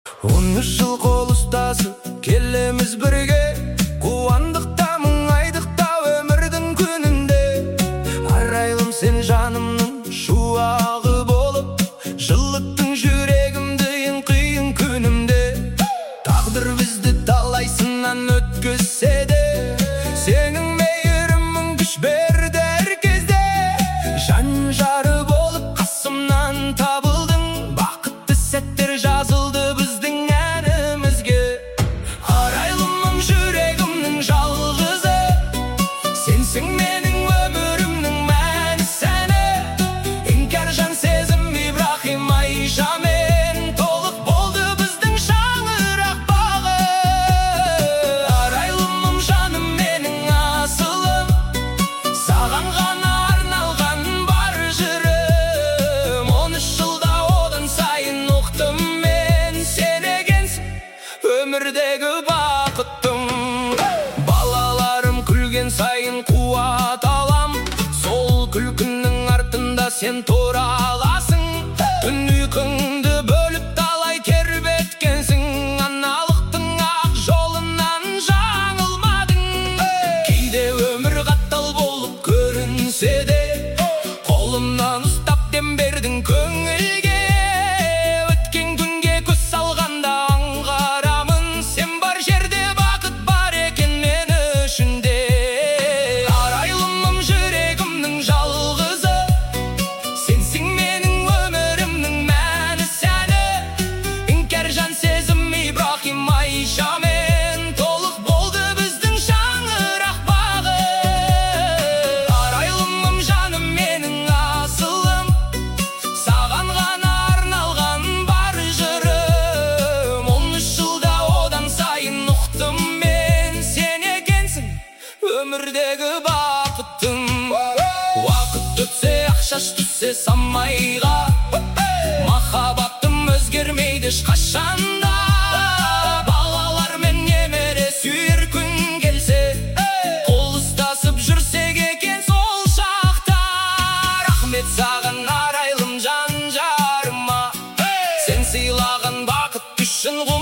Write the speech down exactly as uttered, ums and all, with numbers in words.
Он үш жыл қол ұстасып келеміз бірге, қуандықта мұңайдықта өмірдің күнінде. Арайлым сен жанымның шуағы болып, жылыттың жүрегімді ең қиын күнімде. Тағдыр бізді талай сыннан өткізсе де, сенің мейірімің күш берді әр кезде. Жан жары болып қасымнан табылдың, бақытты сәттер жазылды біздің әнімізге. Арайлымым жүрегімнің жалғызы, сенсің менің өмірімнің мәні сәні. Іңкәр жан сезім Ибрахим Айшамен толық болды біздің шаңырақ бағы. Арайлымым жаным менің асылым, саған ғана арналған бар жырым. Он үш жылда одан сайын ұқтым мен, сен екенсің өмірдегі бақыттым. Балаларым күлген сайын қуат алам, сол күлкінің артында сен тұра аласың. Түн ұйқыңды бөліп талай тербеткенсің, аналықтың ақ жолынан жаңылмадың. Кейде өмір қатал болып көрінсе де, қолымнан ұстап дем бердің көңілге. Өткен күнге көз салғанда аңғарамын, сен бар жерде бақыт бар екен мен үшін де. Арайлымым жүрегімнің жалғызы, сенсің менің өмірімнің мәні сәні. Іңкәр жан сезім Ибрахим Айшамен толық болды біздің шаңырақ бағы. Арайлымым жаным менің асылым, саған ғана арналған бар жырым. Он үш жылда одан сайын ұқтым мен, сен екенсің өмірдегі бақыттым. Уақыт өтсе ақшаш түссе самайға, махаббатым өзгермейді ешқашанда. Балалар мен немере сүйер күн келсе, қол ұстасып жүрсек екен сол шақта. Рахмет саған арайлым жан жарыма, сен сыйлаған бақыт үшін